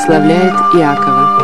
благословляет Иакова.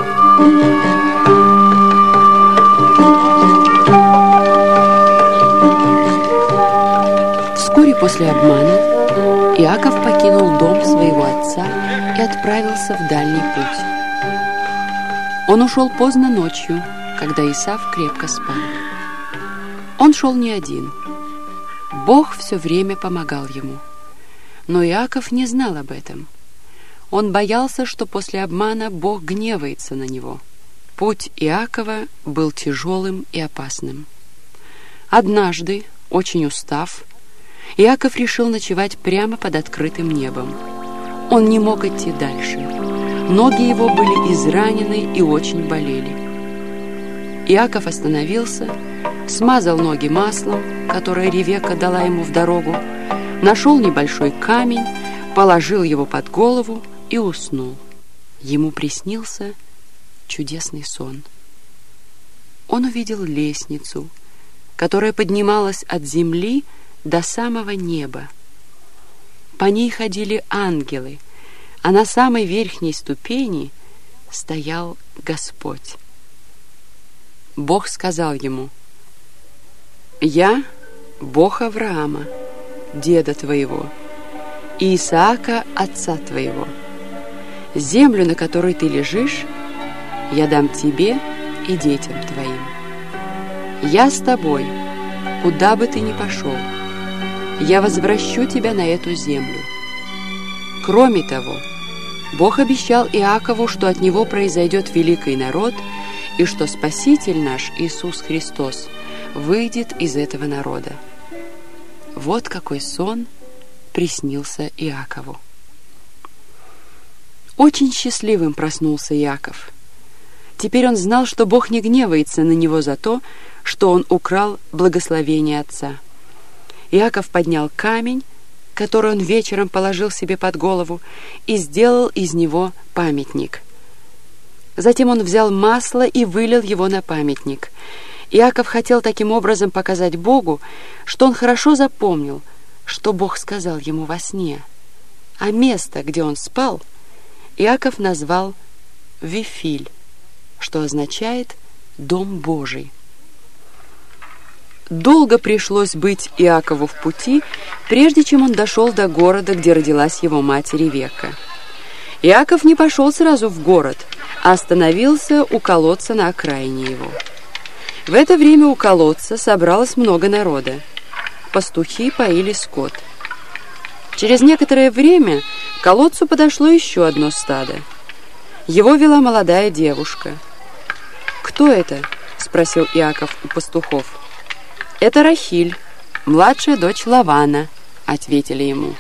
Вскоре после обмана Иаков покинул дом своего отца и отправился в дальний путь. Он ушел поздно ночью, когда Исав крепко спал. Он шел не один. Бог все время помогал ему. Но Иаков не знал об этом. Он боялся, что после обмана Бог гневается на него. Путь Иакова был тяжелым и опасным. Однажды, очень устав, Иаков решил ночевать прямо под открытым небом. Он не мог идти дальше. Ноги его были изранены и очень болели. Иаков остановился, смазал ноги маслом, которое Ревекка дала ему в дорогу, нашел небольшой камень, положил его под голову и уснул. Ему приснился чудесный сон. Он увидел лестницу, которая поднималась от земли до самого неба. По ней ходили ангелы, а на самой верхней ступени стоял Господь. Бог сказал ему: «Я Бог Авраама, деда твоего, и Исаака, отца твоего. Землю, на которой ты лежишь, я дам тебе и детям твоим. Я с тобой, куда бы ты ни пошел. Я возвращу тебя на эту землю». Кроме того, Бог обещал Иакову, что от него произойдет великий народ, и что Спаситель наш, Иисус Христос, выйдет из этого народа. Вот какой сон приснился Иакову. Очень счастливым проснулся Иаков. Теперь он знал, что Бог не гневается на него за то, что он украл благословение отца. Иаков поднял камень, который он вечером положил себе под голову, и сделал из него памятник. Затем он взял масло и вылил его на памятник. Иаков хотел таким образом показать Богу, что он хорошо запомнил, что Бог сказал ему во сне. А место, где он спал, Иаков назвал Вифиль, что означает «дом Божий». Долго пришлось быть Иакову в пути, прежде чем он дошел до города, где родилась его мать Ревекка. Иаков не пошел сразу в город, а остановился у колодца на окраине его. В это время у колодца собралось много народа. Пастухи поили скот. Через некоторое время к колодцу подошло еще одно стадо. Его вела молодая девушка. «Кто это?» — спросил Иаков у пастухов. «Это Рахиль, младшая дочь Лавана», — ответили ему.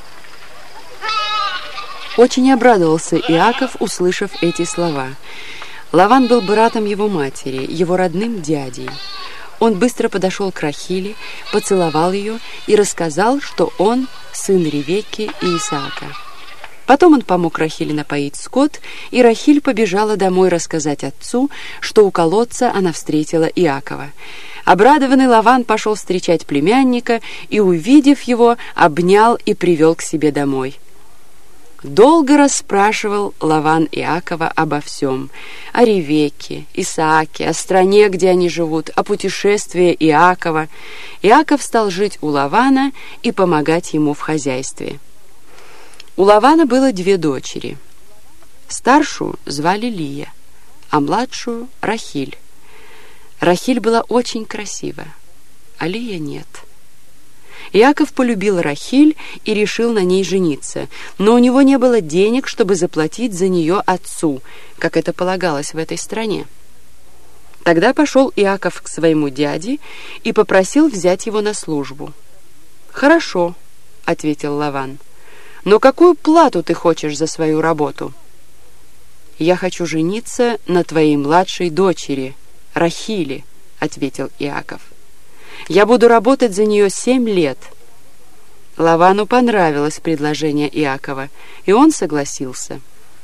Очень обрадовался Иаков, услышав эти слова. Лаван был братом его матери, его родным дядей. Он быстро подошел к Рахиле, поцеловал ее и рассказал, что он сын Ревекки и Исаака. Потом он помог Рахиле напоить скот, и Рахиль побежала домой рассказать отцу, что у колодца она встретила Иакова. Обрадованный Лаван пошел встречать племянника и, увидев его, обнял и привел к себе домой. Долго расспрашивал Лаван Иакова обо всем: о Ревекке, Исааке, о стране, где они живут, о путешествии Иакова. Иаков стал жить у Лавана и помогать ему в хозяйстве. У Лавана было 2 дочери. Старшую звали Лия, а младшую — Рахиль. Рахиль была очень красива, а Лия нет. Иаков полюбил Рахиль и решил на ней жениться, но у него не было денег, чтобы заплатить за нее отцу, как это полагалось в этой стране. Тогда пошел Иаков к своему дяде и попросил взять его на службу. «Хорошо», — ответил Лаван, — «но какую плату ты хочешь за свою работу?» «Я хочу жениться на твоей младшей дочери, Рахиле», — ответил Иаков. «Я буду работать за нее 7 лет». Лавану понравилось предложение Иакова, и он согласился.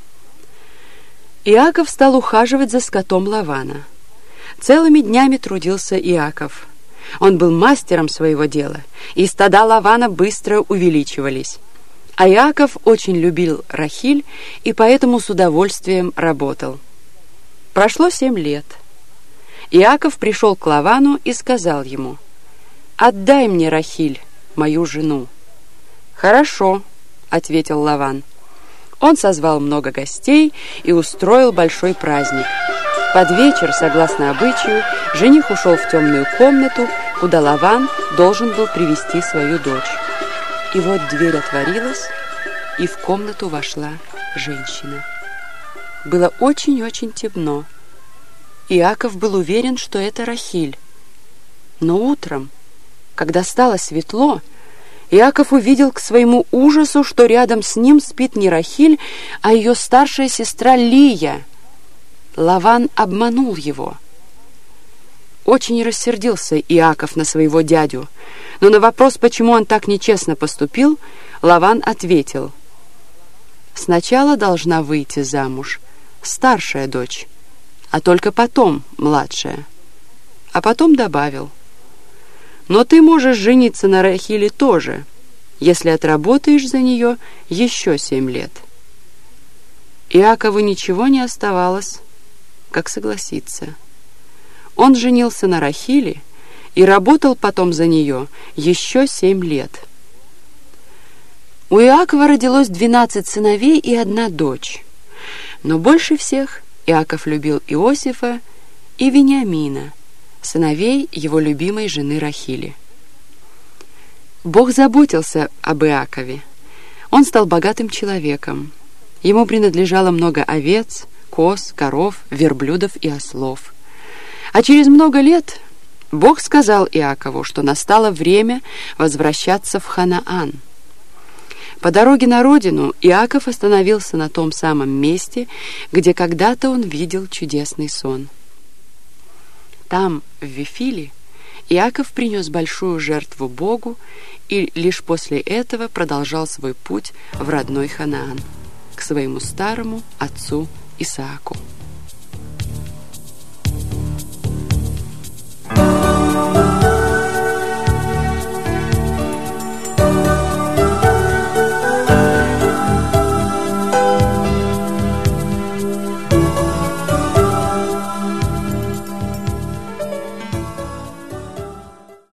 Иаков стал ухаживать за скотом Лавана. Целыми днями трудился Иаков. Он был мастером своего дела, и стада Лавана быстро увеличивались. А Иаков очень любил Рахиль и поэтому с удовольствием работал. Прошло 7 лет. Иаков пришел к Лавану и сказал ему: «Отдай мне Рахиль, мою жену». «Хорошо», — ответил Лаван. Он созвал много гостей и устроил большой праздник. Под вечер, согласно обычаю, жених ушел в темную комнату, куда Лаван должен был привести свою дочь. И вот дверь отворилась, и в комнату вошла женщина. Было очень-очень темно. Иаков был уверен, что это Рахиль. Но утром, когда стало светло, Иаков увидел к своему ужасу, что рядом с ним спит не Рахиль, а ее старшая сестра Лия. Лаван обманул его. Очень рассердился Иаков на своего дядю, но на вопрос, почему он так нечестно поступил, Лаван ответил: «Сначала должна выйти замуж старшая дочь, а только потом младшая». А потом добавил: «Но ты можешь жениться на Рахиле тоже, если отработаешь за нее еще 7 лет». Иакову ничего не оставалось, как согласиться. Он женился на Рахиле и работал потом за нее еще 7 лет. У Иакова родилось 12 сыновей и 1 дочь. Но больше всех Иаков любил Иосифа и Вениамина, сыновей его любимой жены Рахили. Бог заботился об Иакове. Он стал богатым человеком. Ему принадлежало много овец, коз, коров, верблюдов и ослов. А через много лет Бог сказал Иакову, что настало время возвращаться в Ханаан. По дороге на родину Иаков остановился на том самом месте, где когда-то он видел чудесный сон. Там, в Вифиле, Иаков принес большую жертву Богу и лишь после этого продолжал свой путь в родной Ханаан, к своему старому отцу Исааку.